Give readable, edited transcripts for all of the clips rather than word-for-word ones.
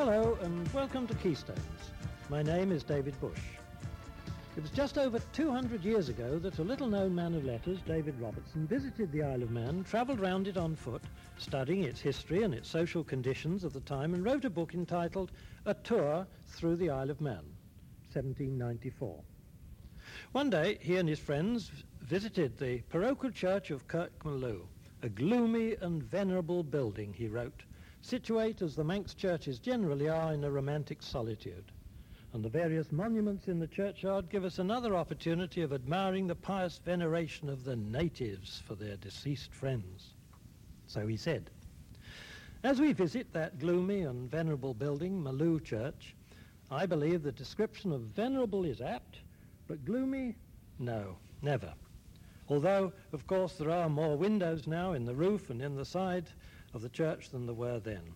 Hello and welcome to Keystones. My name is David Bush. It was just over 200 years ago that a little-known man of letters, David Robertson, visited the Isle of Man, travelled round it on foot, studying its history and its social conditions of the time, and wrote a book entitled A Tour Through the Isle of Man, 1794. One day, he and his friends visited the parochial church of Kirkmaloo, a gloomy and venerable building, he wrote, situate as the Manx churches generally are in a romantic solitude. And the various monuments in the churchyard give us another opportunity of admiring the pious veneration of the natives for their deceased friends. So he said, as we visit that gloomy and venerable building, Maloo Church, I believe the description of venerable is apt, but gloomy, no, never. Although, of course, there are more windows now in the roof and in the side of the church than there were then.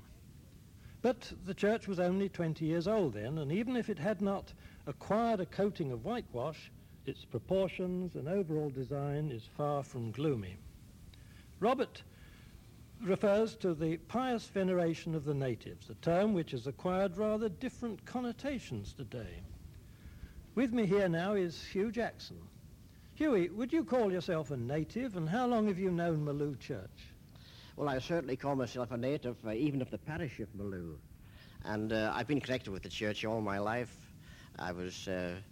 But the church was only 20 years old then, and even if it had not acquired a coating of whitewash, its proportions and overall design is far from gloomy. Robert refers to the pious veneration of the natives, a term which has acquired rather different connotations today. With me here now is Hugh Jackson. Hughie, would you call yourself a native, and how long have you known Maloo Church? Well, I certainly call myself a native, even of the parish of Maloo. And I've been connected with the church all my life. I was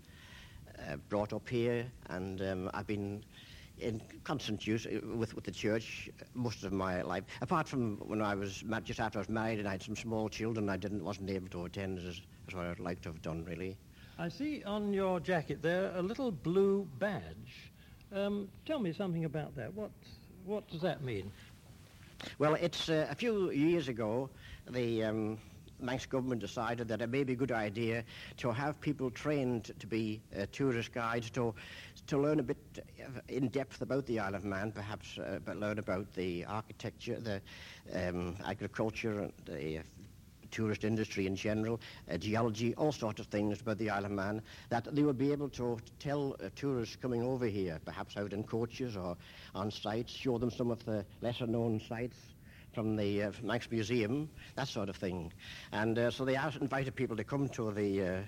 brought up here, and I've been in constant use with the church most of my life. Apart from when I was just after I was married and I had some small children, wasn't able to attend as what I'd like to have done, really. I see on your jacket there a little blue badge. Tell me something about that. What does that mean? Well, it's a few years ago, the Manx government decided that it may be a good idea to have people trained to be tourist guides, to learn a bit in depth about the Isle of Man, perhaps but learn about the architecture, the agriculture, the tourist industry in general, geology, all sorts of things about the Isle of Man, that they would be able to tell tourists coming over here, perhaps out in coaches or on sites, show them some of the lesser-known sites from the Manx Museum, that sort of thing. And so they invited people to come to the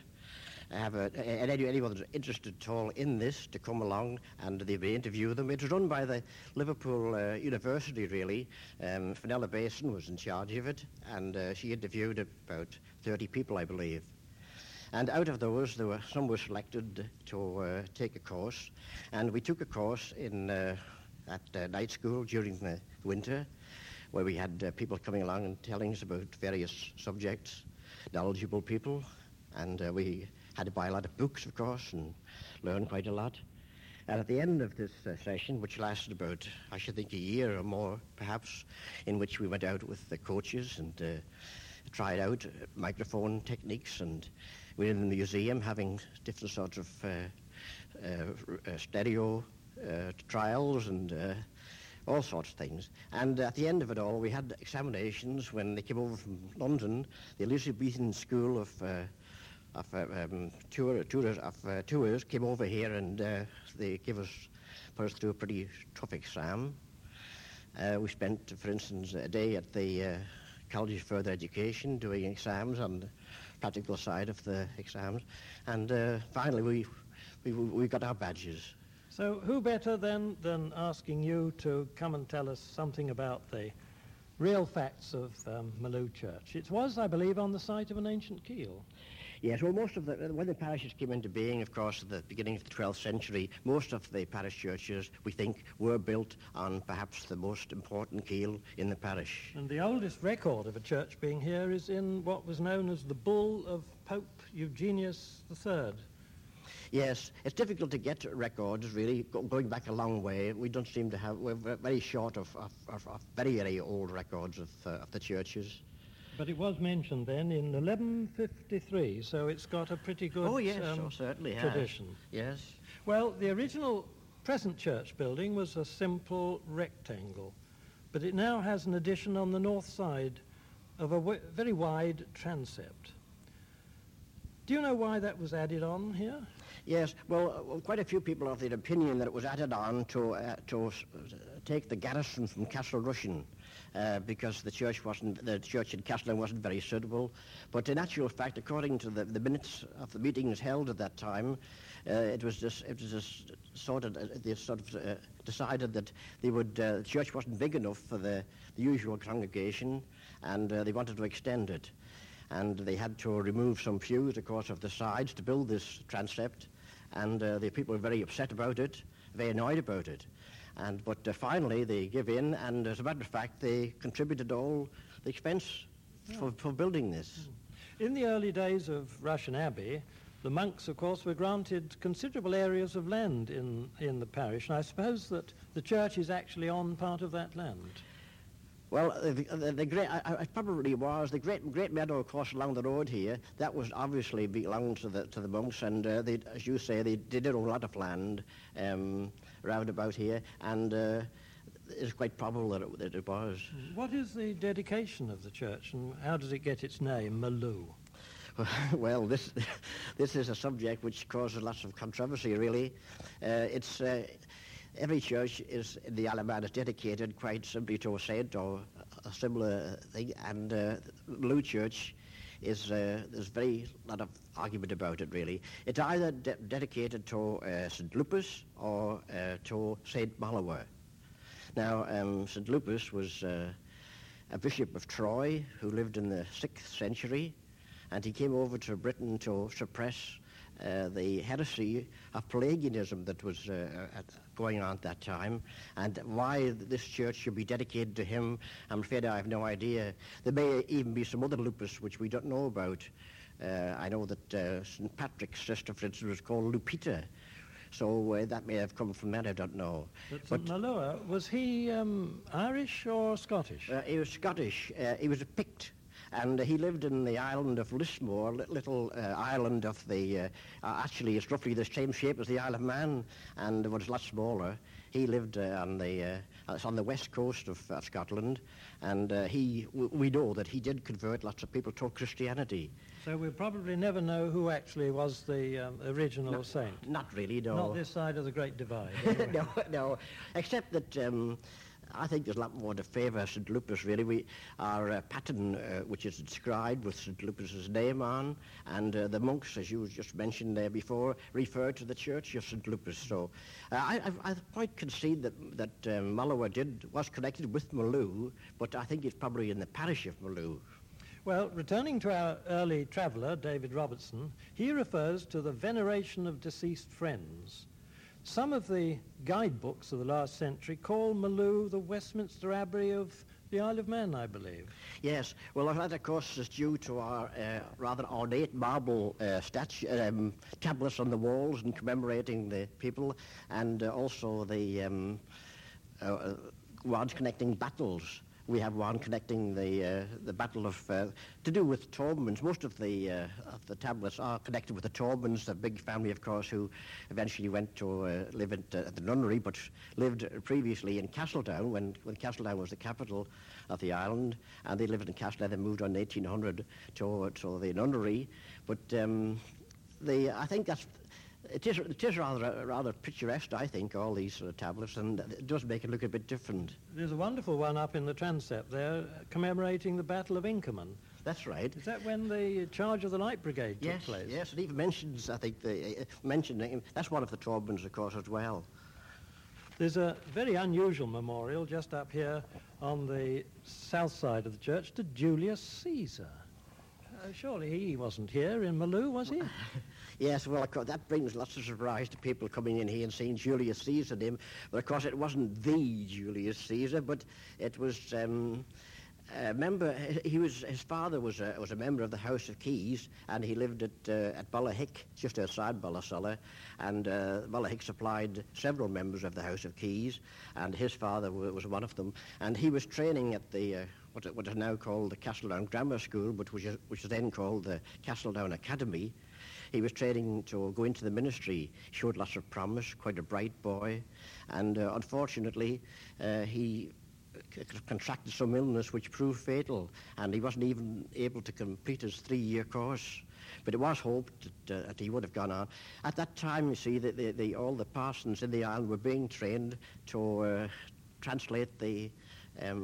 anyone that's interested at all in this to come along, and they interview them. It was run by the Liverpool University, really. Fenella Basin was in charge of it, and she interviewed about 30 people, I believe. And out of those, some were selected to take a course, and we took a course at night school during the winter, where we had people coming along and telling us about various subjects, knowledgeable people, and we had to buy a lot of books, of course, and learn quite a lot. And at the end of this session, which lasted about, I should think, a year or more, perhaps, in which we went out with the coaches and tried out microphone techniques, and we were in the museum having different sorts of stereo trials and all sorts of things. And at the end of it all, we had examinations when they came over from London. The Elizabethan School of tours came over here, and they put us through a pretty tough exam. We spent, for instance, a day at the College of Further Education doing exams on the practical side of the exams, and finally we got our badges. So who better than asking you to come and tell us something about the real facts of Maloo Church? It was, I believe, on the site of an ancient keel. Yes, well, when the parishes came into being, of course, at the beginning of the 12th century, most of the parish churches, we think, were built on perhaps the most important keel in the parish. And the oldest record of a church being here is in what was known as the Bull of Pope Eugenius III. Yes, it's difficult to get records, really, going back a long way. We don't seem to have, we're very short of very, very old records of the churches. But it was mentioned then in 1153, so it's got a pretty good certainly tradition. Has. Yes. Well, the original present church building was a simple rectangle, but it now has an addition on the north side of a very wide transept. Do you know why that was added on here? Yes, well, quite a few people are of the opinion that it was added on to take the garrison from Castle Rushen. because the church in Castledown wasn't very suitable. But in actual fact, according to the minutes of the meetings held at that time, they sort of decided that the church wasn't big enough for the usual congregation, and they wanted to extend it. And they had to remove some pews, of course, of the sides to build this transept, and the people were very upset about it, very annoyed about it. But finally they give in, and as a matter of fact, they contributed all the expense for building this. In the early days of Rushen Abbey, the monks, of course, were granted considerable areas of land in the parish, and I suppose that the church is actually on part of that land. Well, the great, it probably was the great meadow, of course, along the road here. That was obviously belonged to the monks, and they, as you say, they did own a lot of land round about here, and it's quite probable that it was. What is the dedication of the church, and how does it get its name, Maloo? Well, this is a subject which causes lots of controversy, really. Every church in the Isle of Man is dedicated quite simply to a saint or a similar thing, and Maloo Church there's very lot of argument about it, really. It's either dedicated to St. Lupus or to St. Malower. Now, St. Lupus was a bishop of Troy who lived in the 6th century, and he came over to Britain to suppress the heresy of Pelagianism that was going on at that time. And why this church should be dedicated to him, I'm afraid I have no idea. There may even be some other lupus which we don't know about. I know that St. Patrick's sister, for instance, was called Lupita. So that may have come from that, I don't know. But Malower, was he Irish or Scottish? He was Scottish. He was a Pict. And he lived in the island of Lismore, little island of the, actually it's roughly the same shape as the Isle of Man, and was a lot smaller. He lived it's on the west coast of Scotland, and we know that he did convert lots of people to Christianity. So we'll probably never know who actually was the original saint? Not really, no. Not this side of the Great Divide. Anyway. No, except that I think there's a lot more to favour St. Lupus, really. Our pattern, which is inscribed with St. Lupus's name on, and the monks, as you just mentioned there before, refer to the church of St. Lupus. So I quite concede that Malower was connected with Maloo, but I think it's probably in the parish of Maloo. Well, returning to our early traveller, David Robertson, he refers to the veneration of deceased friends. Some of the guidebooks of the last century call Maloo the Westminster Abbey of the Isle of Man, I believe. Yes, well, that, of course, is due to our rather ornate marble tablets on the walls and commemorating the people, and also the ones connecting battles. We have one connecting the battle of, to do with Taubmans. Most of the tablets are connected with the Taubmans, the big family, of course, who eventually went to live at the nunnery, but lived previously in Castledown, when Castledown was the capital of the island, and they lived in Castledown. They moved on in 1800 to the nunnery. But I think it is rather picturesque, I think, all these tablets, and it does make it look a bit different. There's a wonderful one up in the transept there commemorating the Battle of Inkerman. That's right. Is that when the charge of the Light Brigade took place? Yes, it even mentions, I think, that's one of the Taubmans, of course, as well. There's a very unusual memorial just up here on the south side of the church to Julius Caesar. Surely he wasn't here in Maloo, was he? Yes, well, of course, that brings lots of surprise to people coming in here and seeing Julius Caesar name. But of course, it wasn't the Julius Caesar, but it was member. His father was a member of the House of Keys, and he lived at Bullahick, just outside Ballasalla, and Bullahick supplied several members of the House of Keys, and his father was one of them. And he was training at the what is now called the Castledown Grammar School, but which is then called the Castledown Academy. He was training to go into the ministry. He showed lots of promise, quite a bright boy, and unfortunately he contracted some illness which proved fatal, and he wasn't even able to complete his 3-year course. But it was hoped that he would have gone on. At that time, you see, all the parsons in the island were being trained to translate the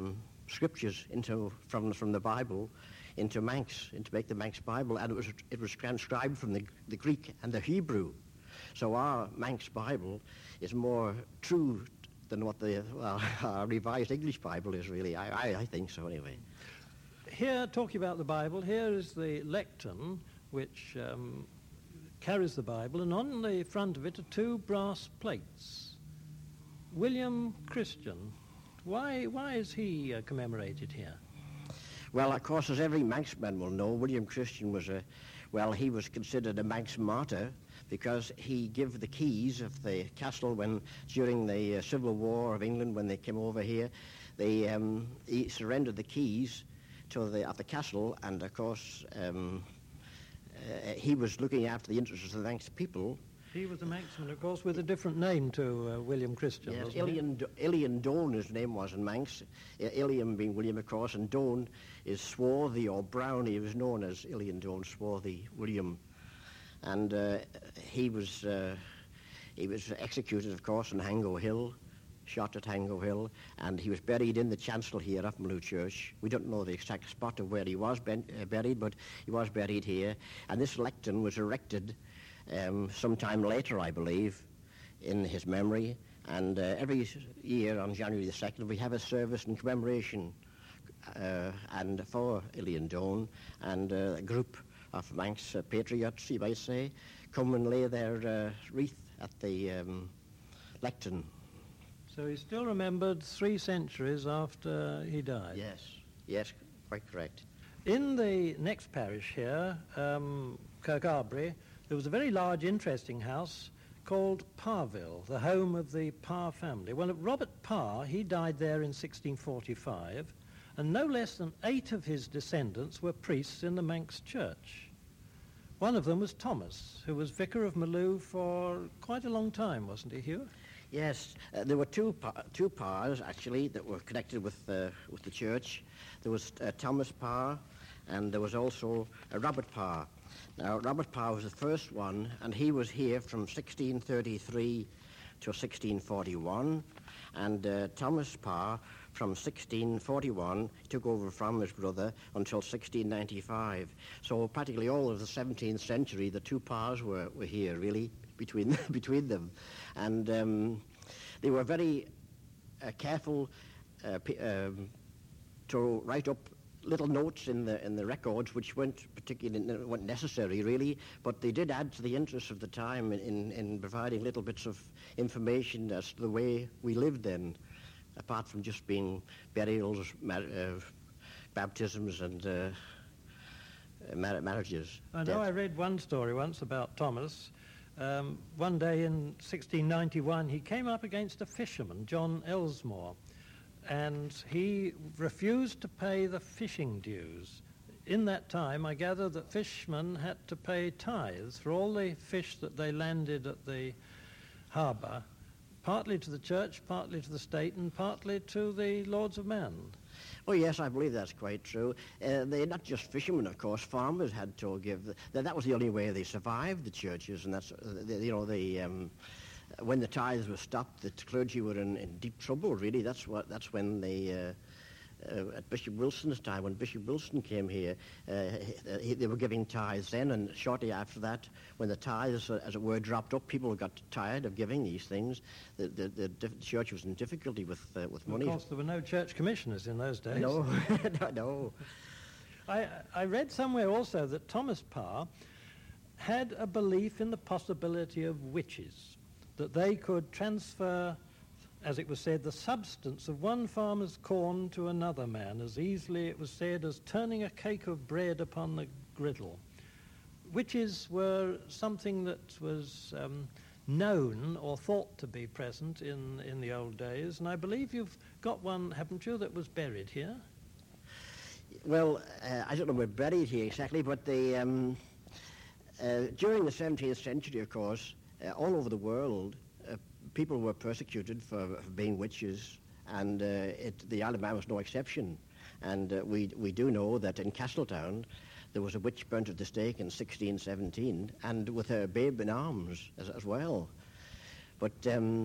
scriptures from the Bible into Manx, to make the Manx Bible, and it was transcribed from the Greek and the Hebrew. So our Manx Bible is more true than what our revised English Bible is, really. I think so, anyway. Here, talking about the Bible, here is the lectern, which carries the Bible, and on the front of it are two brass plates. William Christian, why is he commemorated here? Well, of course, as every Manxman will know, William Christian was he was considered a Manx martyr because he gave the keys of the castle during the Civil War of England, when they came over here. He surrendered the keys of the castle, and of course he was looking after the interests of the Manx people. He was a Manxman, of course, with a different name to William Christian. Yes, wasn't Ilian Done, his name was in Manx. Ilian being William, of course, and Done is swarthy or brown. He was known as Ilian Done, swarthy William. And he was executed, of course, in Hango Hill, shot at Hango Hill, and he was buried in the chancel here at Maloo Church. We don't know the exact spot of where he was buried, but he was buried here. And this lectern was erected sometime later, I believe, in his memory. And every year on January the 2nd, we have a service in commemoration and for Ilian Done, and a group of Manx patriots, you might say, come and lay their wreath at the lectern. So he's still remembered 3 centuries after he died? Yes, quite correct. In the next parish here, Kirkcaldy, there was a very large, interesting house called Parrville, the home of the Parr family. Well, Robert Parr, he died there in 1645, and no less than 8 of his descendants were priests in the Manx Church. One of them was Thomas, who was vicar of Maloo for quite a long time, wasn't he, Hugh? Yes, there were two Parrs, actually, that were connected with the church. There was Thomas Parr, and there was also Robert Parr. Now, Robert Parr was the first one, and he was here from 1633 to 1641, and Thomas Parr from 1641 took over from his brother until 1695. So practically all of the 17th century, the 2 Parrs were here, really, between them. And they were very careful to write up little notes in the records, which weren't necessary, really, but they did add to the interest of the time in providing little bits of information as to the way we lived then, apart from just being burials, baptisms, and marriages. I know I read one story once about Thomas. One day in 1691, he came up against a fisherman, John Elsmore, and he refused to pay the fishing dues. In that time, I gather that fishermen had to pay tithes for all the fish that they landed at the harbour, partly to the church, partly to the state, and partly to the Lords of Man. Oh, yes, I believe that's quite true. They're not just fishermen, of course. Farmers had to give. That was the only way they survived, the churches, and that's when the tithes were stopped, the clergy were in deep trouble. Really, that's when they. At Bishop Wilson's time, when Bishop Wilson came here, they were giving tithes then, and shortly after that, when the tithes, as it were, dropped up, people got tired of giving these things. The church was in difficulty with money. Of course, there were no church commissioners in those days. No, no. I read somewhere also that Thomas Parr had a belief in the possibility of witches, that they could transfer, as it was said, the substance of one farmer's corn to another man, as easily, it was said, as turning a cake of bread upon the griddle. Witches were something that was known or thought to be present in the old days, and I believe you've got one, haven't you, that was buried here? Well, I don't know where buried here exactly, but during the 17th century, of course, all over the world, people were persecuted for being witches, and the Isle of Man was no exception. And we do know that in Castletown there was a witch burnt at the stake in 1617, and with her babe in arms as well. But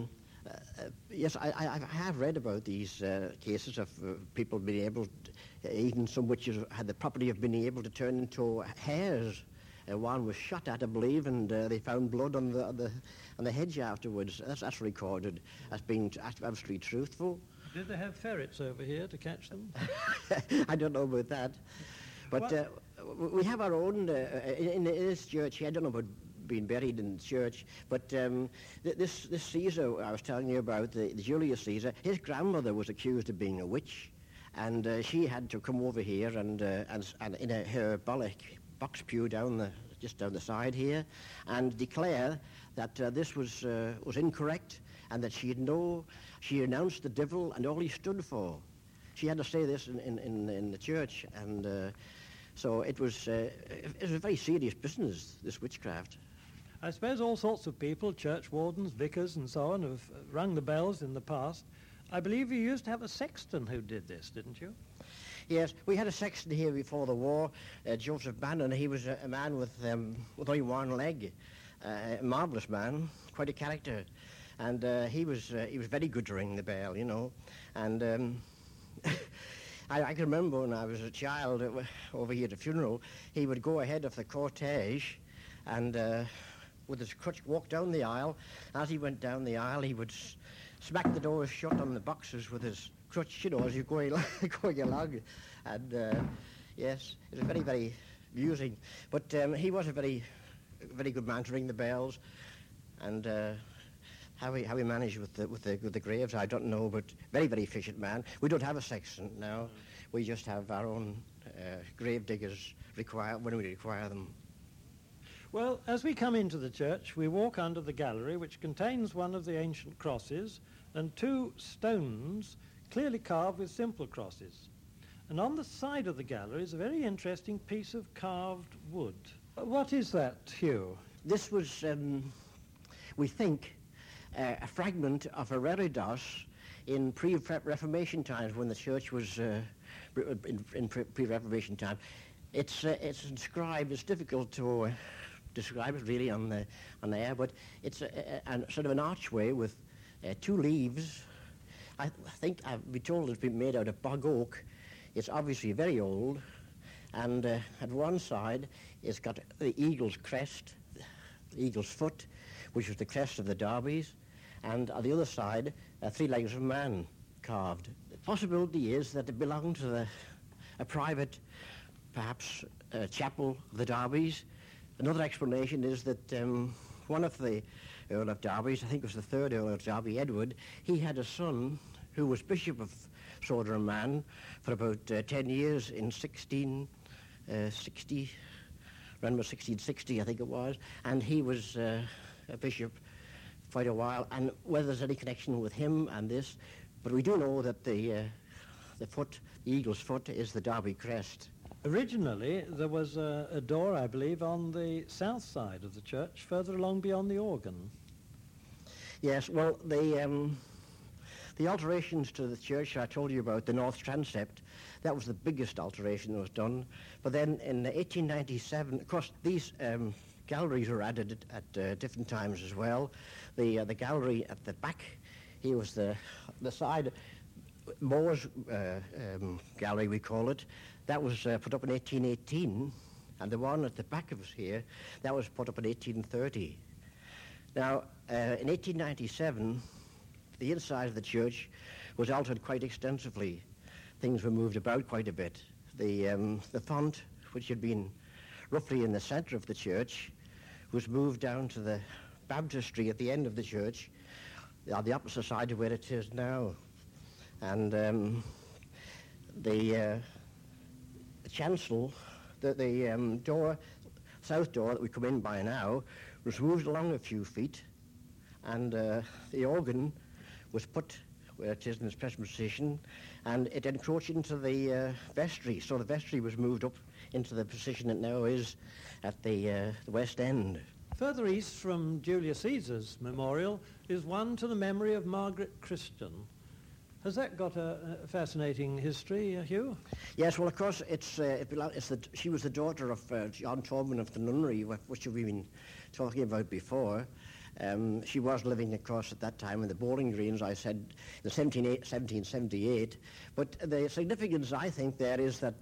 Yes, I have read about these cases of people being able, even some witches had the property of being able to turn into hares. One was shot at, I believe, and they found blood on the hedge afterwards. That's recorded as being absolutely truthful. Did they have ferrets over here to catch them? I don't know about that. But we have our own, in this church here, I don't know about being buried in the church, but this Caesar I was telling you about, the Julius Caesar, his grandmother was accused of being a witch, and she had to come over here and in her box pew just down the side here, and declare that this was incorrect, and that she renounced the devil and all he stood for. She had to say this in the church, and so it was a very serious business, this witchcraft. I suppose all sorts of people, church wardens, vicars and so on, have rung the bells in the past. I believe you used to have a sexton who did this, didn't you? Yes, we had a sexton here before the war, Joseph Bannon. He was a man with only one leg, a marvellous man, quite a character. And he was very good to ring the bell, you know. And I can remember when I was a child over here at a funeral, he would go ahead of the cortege and with his crutch walk down the aisle. As he went down the aisle, he would smack the doors shut on the boxes with his crutch, you know, as you're going along. And yes, it was very, very amusing. But he was a very, very good man to ring the bells. And how he managed with the graves, I don't know, but very, very efficient man. We don't have a sexton now. We just have our own grave diggers when we require them. Well, as we come into the church, we walk under the gallery, which contains one of the ancient crosses and two stones clearly carved with simple crosses. And on the side of the gallery is a very interesting piece of carved wood. What is that, Hugh? This was, we think, a fragment of a reredos in pre-Reformation times, when the church was in pre-Reformation time. It's inscribed. It's difficult to describe it really on the air, but it's a sort of an archway with two leaves. I think I've been told it's been made out of bog oak. It's obviously very old, and at one side it's got the eagle's crest, the eagle's foot, which was the crest of the Derbys, and on the other side, three legs of man carved. The possibility is that it belonged to a private, perhaps, chapel of the Derbys. Another explanation is that one of the Earl of Derbys, I think it was the third Earl of Derby, Edward, he had a son who was Bishop of Sworderman for about 10 years in 1660, around 1660, I think it was, and he was a bishop quite a while, and whether there's any connection with him and this, but we do know that the eagle's foot is the Derby crest. Originally, there was a door, I believe, on the south side of the church, further along beyond the organ. Yes, well, the alterations to the church I told you about, the north transept, that was the biggest alteration that was done. But then in 1897, of course, these galleries were added at different times as well. The gallery at the back, here was the side, Moore's gallery, we call it. That was put up in 1818, and the one at the back of us here, that was put up in 1830. Now, in 1897, the inside of the church was altered quite extensively. Things were moved about quite a bit. The font, which had been roughly in the center of the church, was moved down to the baptistry at the end of the church, on the opposite side of where it is now. And the chancel, the door, south door that we come in by now, was moved along a few feet, and the organ was put where it is in its present position, and it encroached into the vestry. So the vestry was moved up into the position it now is at the west end. Further east from Julius Caesar's memorial is one to the memory of Margaret Christian. Has that got a fascinating history, Hugh? Yes, well, of course, she was the daughter of John Torban of the nunnery, which we've been talking about before, she was living, of course, at that time in the Bowling Greens, I said, in 1778. But the significance, I think, there is that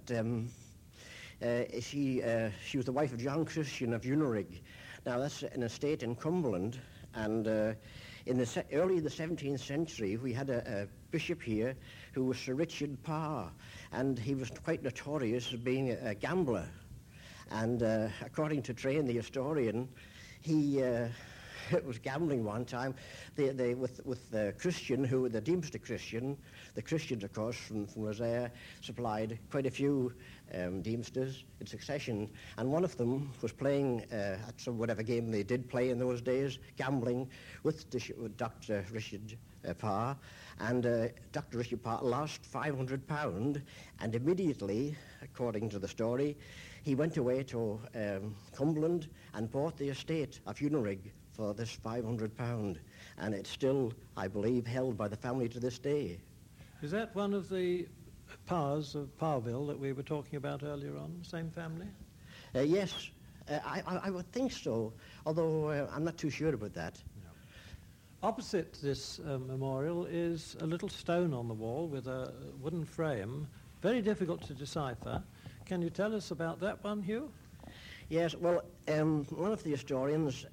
she was the wife of John Christian of Unrig. Now, that's an estate in Cumberland, and in the early in the 17th century, we had a bishop here who was Sir Richard Parr, and he was quite notorious as being a gambler. And according to Train, the historian, he was gambling one time with Christian, who the Deemster Christian. The Christians, of course, from Rosare, supplied quite a few Deemsters in succession, and one of them was playing at some whatever game they did play in those days, gambling with Dr. Richard Parr, and Dr. Richard Parr lost £500, and immediately, according to the story, he went away to Cumberland and bought the estate of Unrig for this £500, and it's still, I believe, held by the family to this day. Is that one of the Parrs of Parville that we were talking about earlier on, same family? Yes, I would think so, although I'm not too sure about that. No. Opposite this memorial is a little stone on the wall with a wooden frame, very difficult to decipher. Can you tell us about that one, Hugh? Yes, well, one of the historians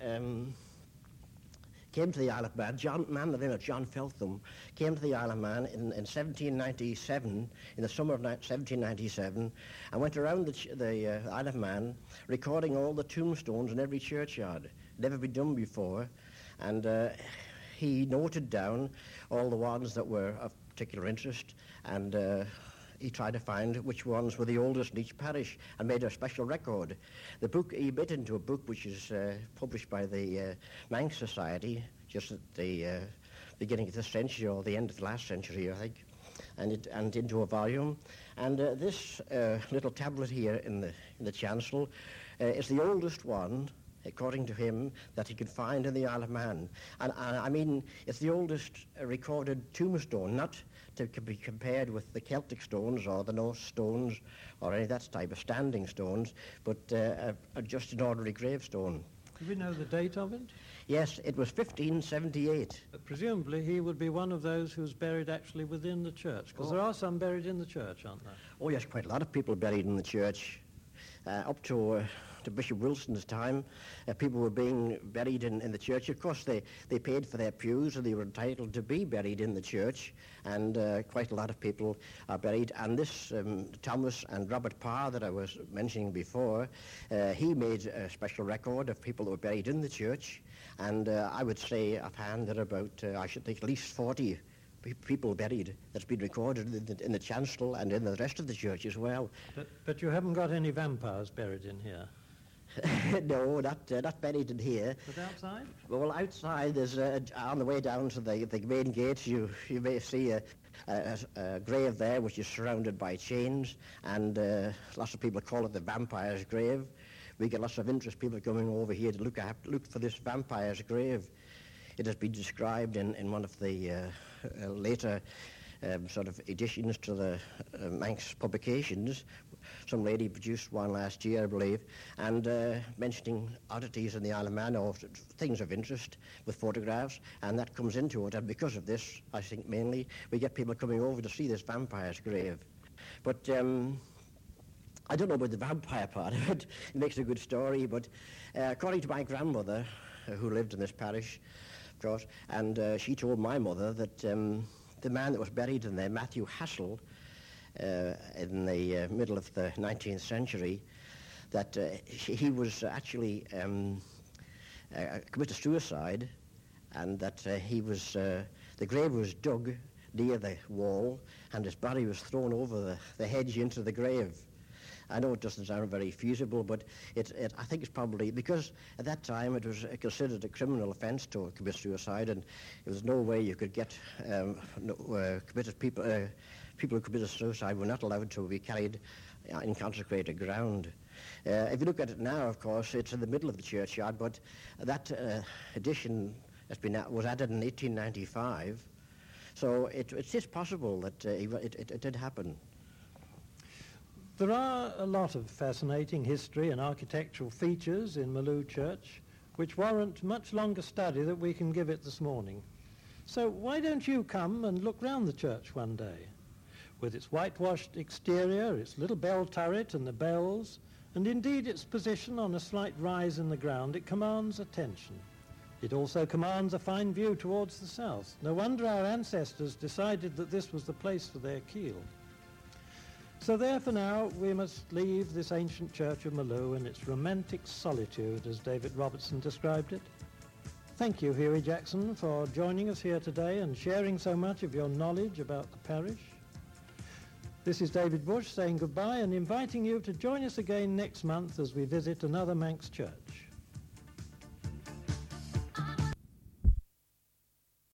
came to the Isle of Man, a man of the name of John Feltham, came to the Isle of Man in 1797, in the summer of 1797, and went around the Isle of Man recording all the tombstones in every churchyard. Never been done before, and he noted down all the ones that were of particular interest, and he tried to find which ones were the oldest in each parish and made a special record. The book, he made into a book which is published by the Manx Society just at the beginning of this century or the end of the last century, I think, and into a volume. And this little tablet here in the chancel is the oldest one, according to him, that he could find in the Isle of Man. And I mean, it's the oldest recorded tombstone, not to be compared with the Celtic stones or the Norse stones or any of that type of standing stones, but just an ordinary gravestone. Do we know the date of it? Yes, it was 1578. Presumably he would be one of those who's buried actually within the church, because there are some buried in the church, aren't there? Oh yes, quite a lot of people buried in the church. Up to Bishop Wilson's time, people were being buried in the church. Of course, they paid for their pews, and they were entitled to be buried in the church, and quite a lot of people are buried. And this Thomas and Robert Parr that I was mentioning before, he made a special record of people that were buried in the church, and I would say offhand that about, I should think, at least 40 people buried that's been recorded in the chancel and in the rest of the church as well. But you haven't got any vampires buried in here? No, not buried in here. But outside? Well, outside, there's on the way down to the main gate, you may see a grave there which is surrounded by chains, and lots of people call it the vampire's grave. We get lots of interest, people coming over here to look for this vampire's grave. It has been described in one of the later sort of additions to the Manx publications. Some lady produced one last year, I believe, and mentioning oddities in the Isle of Man or things of interest with photographs, and that comes into it. And because of this, I think mainly, we get people coming over to see this vampire's grave. But I don't know about the vampire part of it. It makes a good story, but according to my grandmother, who lived in this parish, of course, and she told my mother that the man that was buried in there, Matthew Hassel, in the middle of the 19th century, that he was actually committed suicide, and that the grave was dug near the wall, and his body was thrown over the hedge into the grave. I know it doesn't sound very feasible, but I think it's probably because at that time it was considered a criminal offence to commit suicide, and there was no way you could get people who committed suicide were not allowed to be carried in consecrated ground. If you look at it now, of course, it's in the middle of the churchyard, but that addition was added in 1895, so it is possible that it did happen. There are a lot of fascinating history and architectural features in Malloo Church. which warrant much longer study than we can give it this morning. So why don't you come and look round the church one day? With its whitewashed exterior, its little bell turret and the bells, and indeed its position on a slight rise in the ground, it commands attention. It also commands a fine view towards the south. No wonder our ancestors decided that this was the place for their keel. So there for now we must leave this ancient church of Maloo in its romantic solitude as David Robertson described it. Thank you, Hughie Jackson, for joining us here today and sharing so much of your knowledge about the parish. This is David Bush saying goodbye and inviting you to join us again next month as we visit another Manx church.